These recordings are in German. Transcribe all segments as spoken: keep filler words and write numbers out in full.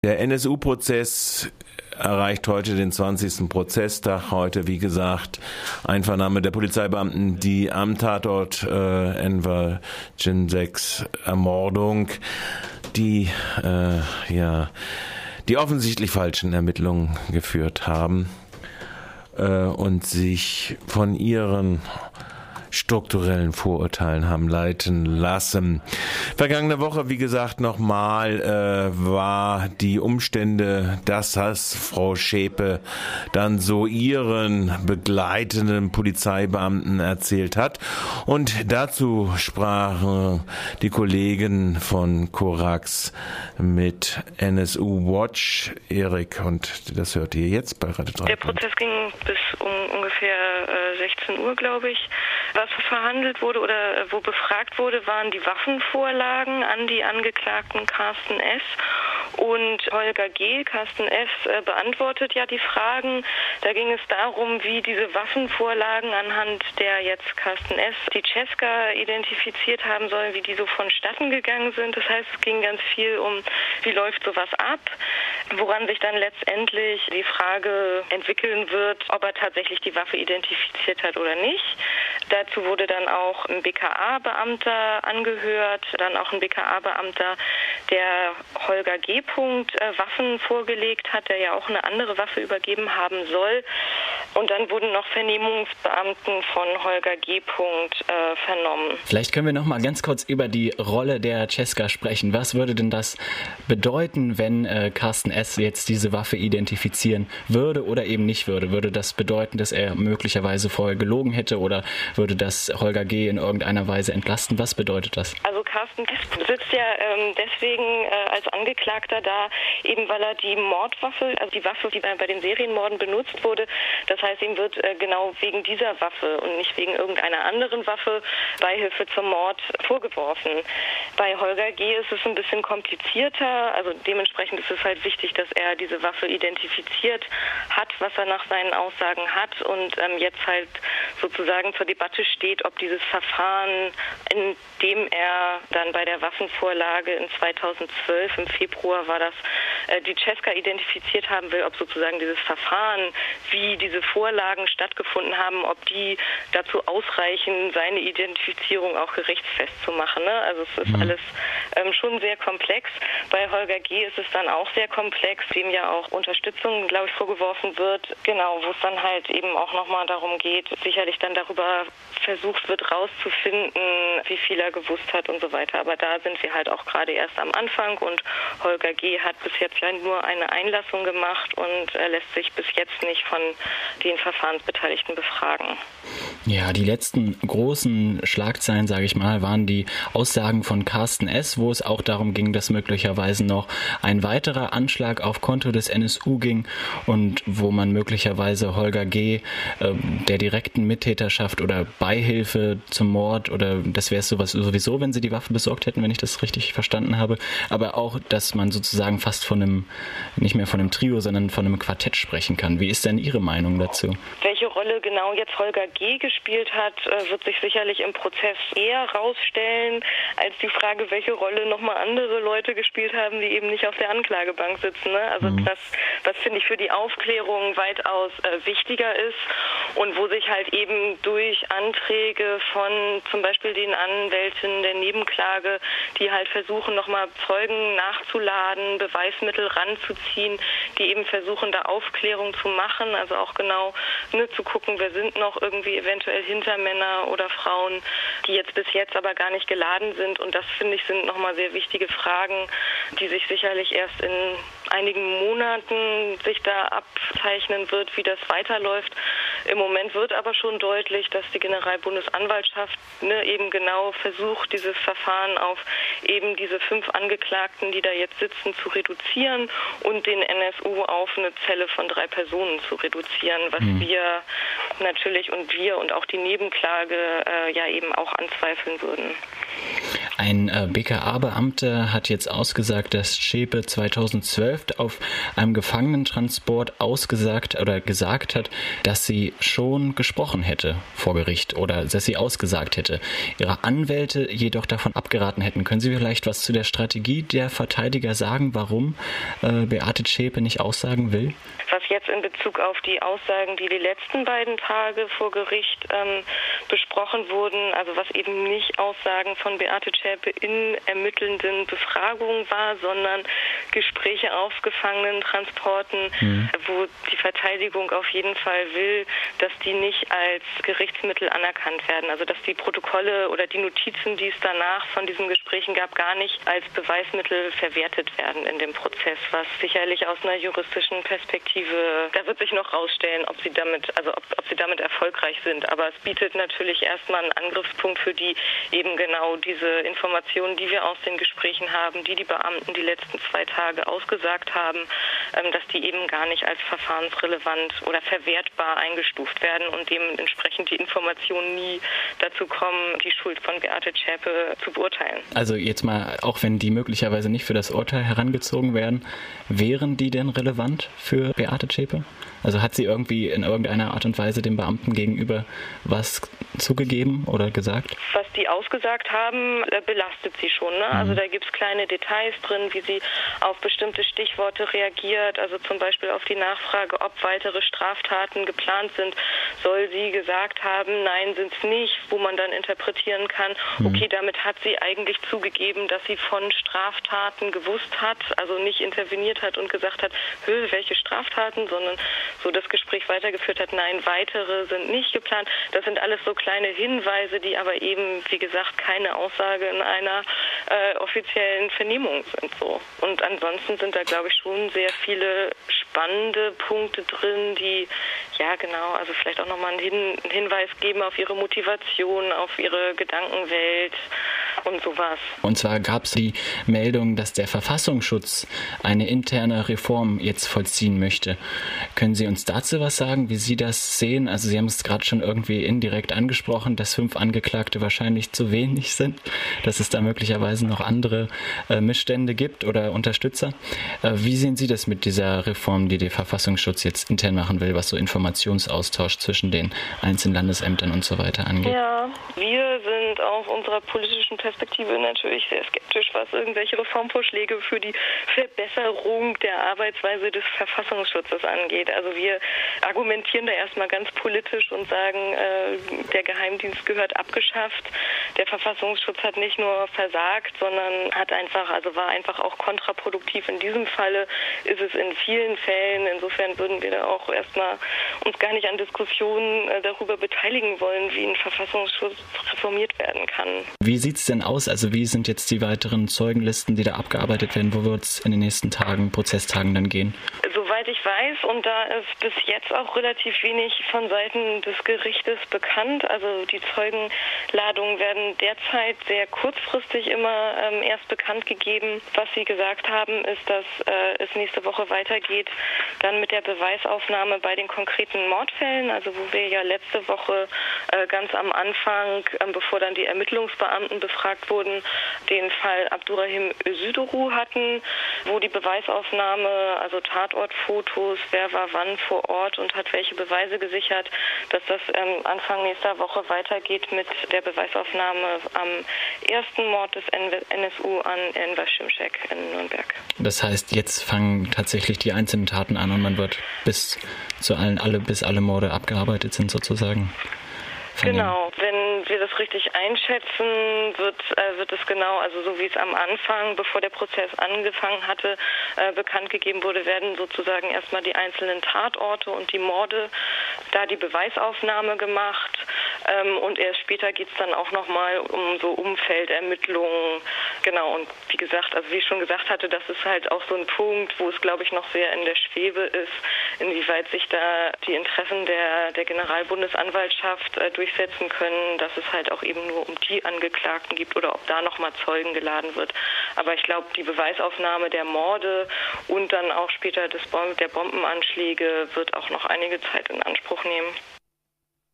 Der N S U-Prozess erreicht heute den zwanzigsten Prozesstag. Heute, wie gesagt, Einvernahme der Polizeibeamten, die am Tatort äh, Enver Cenceks Ermordung, die äh, ja die offensichtlich falschen Ermittlungen geführt haben äh, und sich von ihren strukturellen Vorurteilen haben leiten lassen. Vergangene Woche, wie gesagt, nochmal äh, war die Umstände, dass das Frau Schäpe dann so ihren begleitenden Polizeibeamten erzählt hat. Und dazu sprachen die Kollegen von Korax mit N S U Watch, Erik, und das hört ihr jetzt bei Radio Dreieckland. Der Prozess ging bis um ungefähr äh, sechzehn Uhr, glaube ich. Was verhandelt wurde oder wo befragt wurde, waren die Waffenvorlagen an die Angeklagten Carsten S. und Holger G. Carsten S. äh, beantwortet ja die Fragen. Da ging es darum, wie diese Waffenvorlagen, anhand der jetzt Carsten S. die Cesca identifiziert haben sollen, wie die so vonstatten gegangen sind. Das heißt, es ging ganz viel um, wie läuft sowas ab, woran sich dann letztendlich die Frage entwickeln wird, ob er tatsächlich die Waffe identifiziert hat oder nicht. Dazu wurde dann auch ein B K A-Beamter angehört, dann auch ein B K A-Beamter, der Holger G. Äh, Waffen vorgelegt hat, der ja auch eine andere Waffe übergeben haben soll. Und dann wurden noch Vernehmungsbeamten von Holger G. Äh, vernommen. Vielleicht können wir noch mal ganz kurz über die Rolle der Cesca sprechen. Was würde denn das bedeuten, wenn äh, Carsten S. jetzt diese Waffe identifizieren würde oder eben nicht würde? Würde das bedeuten, dass er möglicherweise vorher gelogen hätte, oder würde das Holger G. in irgendeiner Weise entlasten? Was bedeutet das? Also Carsten S. sitzt ja ähm, deswegen äh, als Angeklagter da, eben weil er die Mordwaffe, also die Waffe, die bei, bei den Serienmorden benutzt wurde, das heißt, ihm wird äh, genau wegen dieser Waffe und nicht wegen irgendeiner anderen Waffe Beihilfe zum Mord vorgeworfen. Bei Holger G. ist es ein bisschen komplizierter, also dementsprechend ist es halt wichtig, dass er diese Waffe identifiziert hat, was er nach seinen Aussagen hat, und ähm, jetzt halt sozusagen zur Debatte steht, ob dieses Verfahren, in dem er dann bei der Waffenvorlage in zweitausendzwölf, im Februar war das, äh, die Cesca identifiziert haben will, ob sozusagen dieses Verfahren, wie diese Vorlagen stattgefunden haben, ob die dazu ausreichen, seine Identifizierung auch gerichtsfest zu machen. Ne? Also es ist mhm. alles ähm, schon sehr komplex. Bei Holger G. ist es dann auch sehr komplex, dem ja auch Unterstützung, glaube ich, vorgeworfen wird. Genau, wo es dann halt eben auch nochmal darum geht, sicherlich dann darüber versucht wird rauszufinden, wie viel er gewusst hat und so weiter. Aber da sind wir halt auch gerade erst am Anfang, und Holger G. hat bis jetzt ja nur eine Einlassung gemacht und er lässt sich bis jetzt nicht von den Verfahrensbeteiligten befragen. Ja, die letzten großen Schlagzeilen, sage ich mal, waren die Aussagen von Carsten S., wo es auch darum ging, dass möglicherweise noch ein weiterer Anschlag auf Konto des N S U ging und wo man möglicherweise Holger G. äh, der direkten Mittäterschaft oder Beihilfe zum Mord, oder das wäre es sowas sowieso, wenn sie die Waffe besorgt hätten, wenn ich das richtig verstanden habe, aber auch, dass man sozusagen fast von einem, nicht mehr von einem Trio, sondern von einem Quartett sprechen kann. Wie ist denn Ihre Meinung dazu? Welche Rolle genau jetzt Holger G. gespielt hat, wird sich sicherlich im Prozess eher rausstellen, als die Frage, welche Rolle nochmal andere Leute gespielt haben, die eben nicht auf der Anklagebank sitzen. Ne? Also mhm. das, was finde ich für die Aufklärung weitaus äh, wichtiger ist und wo sich halt eben durch Anträge von zum Beispiel den Anwälten der Nebenklage, die halt versuchen, nochmal Zeugen nachzuladen, Beweismittel ranzuziehen, die eben versuchen, da Aufklärung zu machen, also auch genau ne, zu gucken, wer sind noch irgendwie eventuell Hintermänner oder Frauen, die jetzt bis jetzt aber gar nicht geladen sind. Und das, finde ich, sind nochmal sehr wichtige Fragen, die sich sicherlich erst in einigen Monaten sich da abzeichnen wird, wie das weiterläuft. Im Moment wird aber schon deutlich, dass die Generalbundesanwaltschaft ne, eben genau versucht, dieses Verfahren auf eben diese fünf Angeklagten, die da jetzt sitzen, zu reduzieren und den N S U auf eine Zelle von drei Personen zu reduzieren, was mhm. wir natürlich und wir und auch die Nebenklage äh, ja eben auch anzweifeln würden. Ein äh, B K A-Beamter hat jetzt ausgesagt, dass Zschäpe zweitausendzwölf auf einem Gefangenentransport ausgesagt oder gesagt hat, dass sie schon gesprochen hätte vor Gericht oder dass sie ausgesagt hätte. Ihre Anwälte jedoch davon abgeraten hätten. Können Sie vielleicht was zu der Strategie der Verteidiger sagen, warum äh, Beate Zschäpe nicht aussagen will? Was jetzt in Bezug auf die Aussagen, die die letzten beiden Tage vor Gericht ähm, besprochen wurden, also was eben nicht Aussagen von Beate Zschäpe in ermittelnden Befragungen war, sondern Gespräche auf Gefangenentransporten, mhm. wo die Verteidigung auf jeden Fall will, dass die nicht als Gerichtsmittel anerkannt werden. Also dass die Protokolle oder die Notizen, die es danach von diesen Gesprächen gab, gar nicht als Beweismittel verwertet werden in dem Prozess, was sicherlich aus einer juristischen Perspektive, da wird sich noch rausstellen, ob sie damit, also ob, ob sie damit erfolgreich sind. Aber es bietet natürlich erstmal einen Angriffspunkt für die eben genau diese Informationen, die wir aus den Gesprächen haben, die die Beamten die letzten zwei Tage ausgesagt haben, ähm, dass die eben gar nicht als verfahrensrelevant oder verwertbar eingestuft werden und dementsprechend die Informationen nie dazu kommen, die Schuld von Beate Zschäpe zu beurteilen. Also jetzt mal, auch wenn die möglicherweise nicht für das Urteil herangezogen werden, wären die denn relevant für Beate Zschäpe? Also hat sie irgendwie in irgendeiner Art und Weise dem Beamten gegenüber was zugegeben oder gesagt? Was die ausgesagt haben, belastet sie schon. Ne? Mhm. Also da gibt es kleine Details drin, wie sie auf bestimmte Stichworte reagiert. Also zum Beispiel auf die Nachfrage, ob weitere Straftaten geplant sind, soll sie gesagt haben, nein, sind es nicht, wo man dann interpretieren kann, mhm. okay, damit hat sie eigentlich zugegeben, dass sie von Straftaten gewusst hat, also nicht interveniert hat und gesagt hat, Hö, welche Straftaten, sondern so das Gespräch weitergeführt hat, nein, weitere sind nicht geplant. Das sind alles so kleine Hinweise, die aber eben, wie gesagt, keine Aussage in einer äh, offiziellen Vernehmung sind. So. Und ansonsten sind da, glaube ich, schon sehr viele spannende Punkte drin, die, ja genau, also vielleicht auch nochmal einen, Hin- einen Hinweis geben auf ihre Motivation, auf ihre Gedankenwelt und sowas. Und zwar gab es die Meldung, dass der Verfassungsschutz eine interne Reform jetzt vollziehen möchte. Können Sie uns dazu was sagen, wie Sie das sehen? Also Sie haben es gerade schon irgendwie indirekt angesprochen, dass fünf Angeklagte wahrscheinlich zu wenig sind, dass es da möglicherweise noch andere äh, Missstände gibt oder Unterstützer. Äh, wie sehen Sie das mit dieser Reform, die der Verfassungsschutz jetzt intern machen will, was so Informationsaustausch zwischen den einzelnen Landesämtern und so weiter angeht? Ja, wir sind aus unserer politischen Perspektive natürlich sehr skeptisch, was irgendwelche Reformvorschläge für die Verbesserung der Arbeitsweise des Verfassungsschutzes angeht. Also wir argumentieren da erstmal ganz politisch und sagen, äh, der Geheimdienst gehört abgeschafft. Der Verfassungsschutz hat nicht nur versagt, sondern hat einfach, also war einfach auch kontraproduktiv. In diesem Falle ist es in vielen Fällen. Insofern würden wir da auch erstmal uns gar nicht an Diskussionen äh, darüber beteiligen wollen, wie ein Verfassungsschutz reformiert werden kann. Wie sieht es denn aus? Also wie sind jetzt die weiteren Zeugenlisten, die da abgearbeitet werden? Wo wird es in den nächsten Tagen, Prozesstagen dann gehen? Soweit ich weiß, und da ist bis jetzt auch relativ wenig von Seiten des Gerichtes bekannt. Also die Zeugenladungen werden derzeit sehr kurzfristig immer ähm, erst bekannt gegeben. Was sie gesagt haben, ist, dass äh, es nächste Woche weitergeht, dann mit der Beweisaufnahme bei den konkreten Mordfällen, also wo wir ja letzte Woche äh, ganz am Anfang, äh, bevor dann die Ermittlungsbeamten befragt wurden, den Fall Abdurrahim Özüduru hatten, wo die Beweisaufnahme, also Tatortfotos, wer war wann vor Ort und hat welche Beweise gesichert, dass das ähm, Anfang nächster Woche weitergeht mit der Beweisaufnahme am ersten Mord des N S U an Enver Şimşek in Nürnberg. Das heißt, jetzt fangen tatsächlich die einzelnen Taten an und man wird bis zu allen, alle, bis alle Morde abgearbeitet sind sozusagen. Genau, wenn wir das richtig einschätzen, wird, äh, wird es genau, also so wie es am Anfang, bevor der Prozess angefangen hatte, äh, bekannt gegeben wurde, werden sozusagen erstmal die einzelnen Tatorte und die Morde, da die Beweisaufnahme gemacht ähm, und erst später geht es dann auch nochmal um so Umfeldermittlungen, genau, und wie gesagt, also wie ich schon gesagt hatte, das ist halt auch so ein Punkt, wo es glaube ich noch sehr in der Schwebe ist, inwieweit sich da die Interessen der, der Generalbundesanwaltschaft äh, durchsetzen können, dass es halt auch eben nur um die Angeklagten gibt oder ob da nochmal Zeugen geladen wird. Aber ich glaube, die Beweisaufnahme der Morde und dann auch später des Bom- der Bombenanschläge wird auch noch einige Zeit in Anspruch nehmen.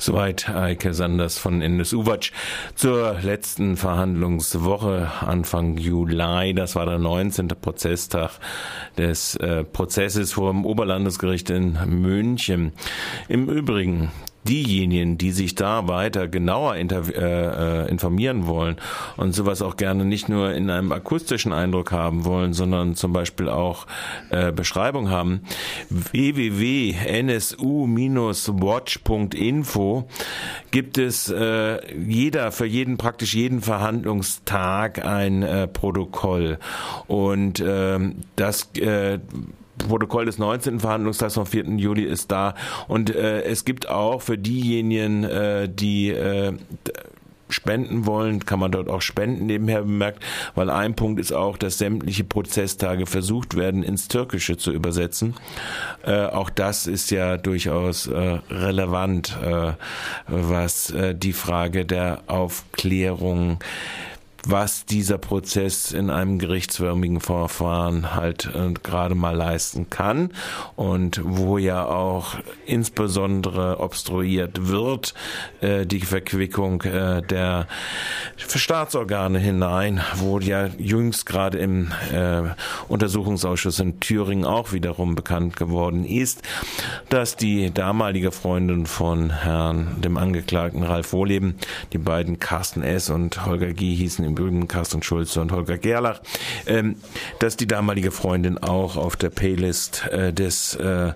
Soweit Eike Sanders von N S U-Watch zur letzten Verhandlungswoche Anfang Juli. Das war der neunzehnte Prozesstag des äh, Prozesses vor dem Oberlandesgericht in München. Im Übrigen, diejenigen, die sich da weiter genauer inter- äh, informieren wollen und sowas auch gerne nicht nur in einem akustischen Eindruck haben wollen, sondern zum Beispiel auch äh, Beschreibung haben, w w w punkt n s u watch punkt info gibt es äh, jeder für jeden praktisch jeden Verhandlungstag ein äh, Protokoll und äh, das äh, Protokoll des neunzehnten Verhandlungstags vom vierten Juli ist da und äh, es gibt auch für diejenigen, äh, die äh, spenden wollen, kann man dort auch spenden, nebenher bemerkt, weil ein Punkt ist auch, dass sämtliche Prozesstage versucht werden, ins Türkische zu übersetzen. Äh, auch das ist ja durchaus äh, relevant, äh, was äh, die Frage der Aufklärung, was dieser Prozess in einem gerichtsförmigen Verfahren halt äh, gerade mal leisten kann und wo ja auch insbesondere obstruiert wird, äh, die Verquickung äh, der Staatsorgane hinein, wo ja jüngst gerade im äh, Untersuchungsausschuss in Thüringen auch wiederum bekannt geworden ist, dass die damalige Freundin von Herrn, dem Angeklagten Ralf Wohleben, die beiden Carsten S. und Holger G. hießen im Übrigen Carsten Schulze und Holger Gerlach, ähm, dass die damalige Freundin auch auf der Paylist äh, des äh,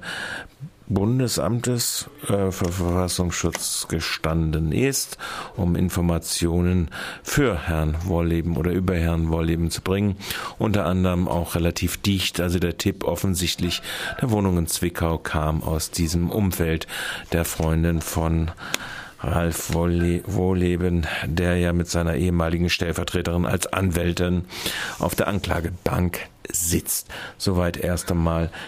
Bundesamtes äh, für Verfassungsschutz gestanden ist, um Informationen für Herrn Wolleben oder über Herrn Wolleben zu bringen. Unter anderem auch relativ dicht, also der Tipp offensichtlich der Wohnung in Zwickau kam aus diesem Umfeld der Freundin von Ralf Wohleben, der ja mit seiner ehemaligen Stellvertreterin als Anwältin auf der Anklagebank sitzt. Soweit erst einmal